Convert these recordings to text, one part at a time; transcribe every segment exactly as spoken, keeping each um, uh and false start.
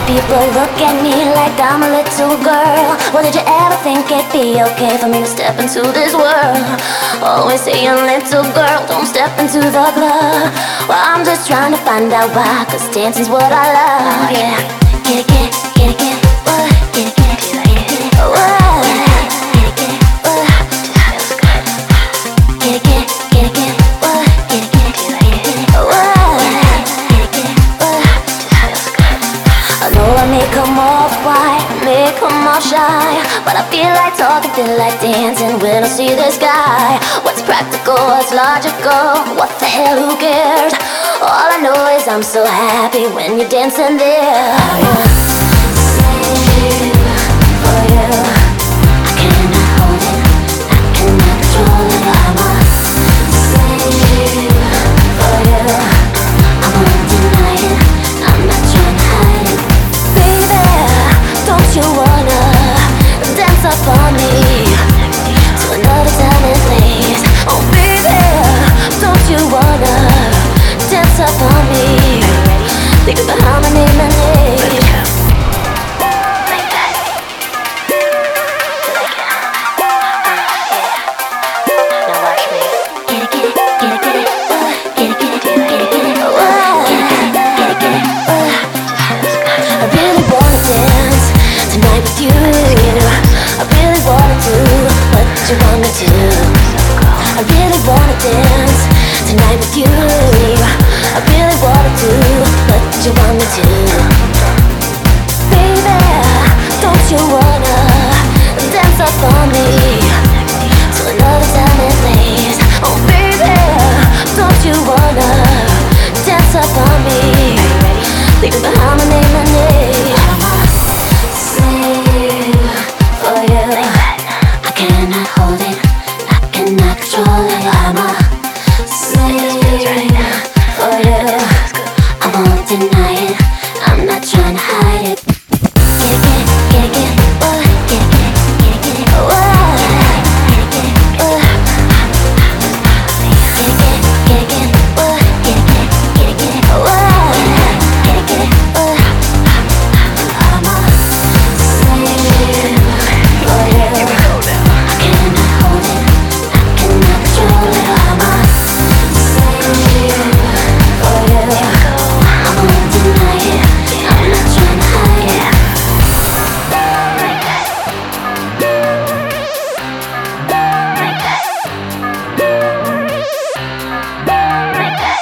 People look at me like I'm a little girl. Well, did you ever think it'd be okay for me to step into this world? Always saying, little girl, don't step into the club. Well, I'm just trying to find out why, cause dancing's what I love. Yeah, get it, get it, get it, get it, what? Get it, get it, get it, get it, what? Get it, get it, what? Just feels good. Get it, get it, get it, get it, what? Get it, get it, get it, get it, what? I know I may come off white, may come off shy, but I feel like talking, feel like dancing when I see this guy. What's practical, what's logical, what the hell, who cares? All I know is I'm so happy when you're dancing there. Yeah. Slave for you, I cannot hold it, I cannot control it. I'm a slave for you, I won't deny it, I'm not trying to hide it. Don't you wanna dance up on me to another time and place? Oh baby, don't you wanna dance up on me? Think about how my name and name. Like that. You like it, huh? Uh, yeah. Now watch me. Get it, get it, get it, get it. Uh, get it, get it, get it, get it, get it. Uh, get it, get it, get it, get it. Uh, I really wanna dance tonight with you. I really wanna do what you want me to. I really wanna dance tonight with you. I really wanna do what you want me to. Baby, don't you wanna dance up on me to another time and place? Oh baby, don't you wanna dance up on me? Think about how my name, my name. For you, I cannot hold it, I cannot control it. I'm a slave for you, I won't deny it, I'm not trying to hide it. Get it, get it, get it, get it, what? Get it, get it, get it, get it, what? Get it, get it, what? Get it, get it, get it, get it, what? Get it, get it, get it, get it, what? Get it, get it, what? I'm a slave. Here we go now. I cannot hold it, I cannot control it. I'm a slave for you. Here we go. I won't deny it, I'm not trying to hide it. Like that. Like that. Like that.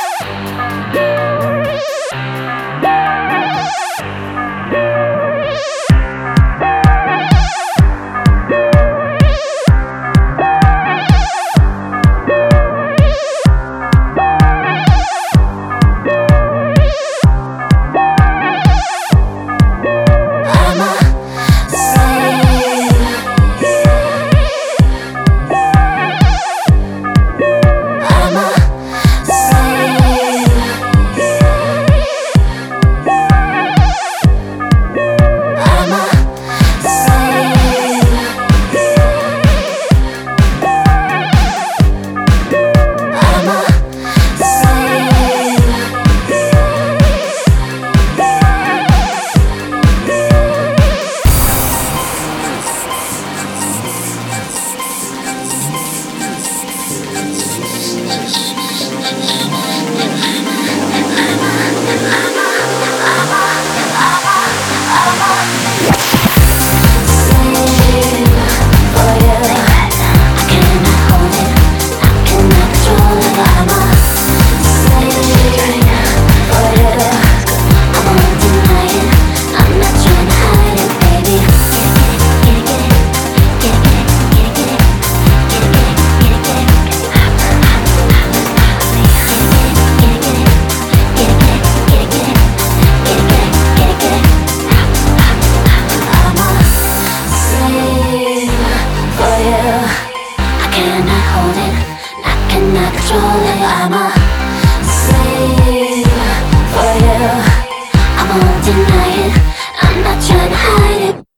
I'm a slave for you, I won't deny it, I'm not trying to hide it.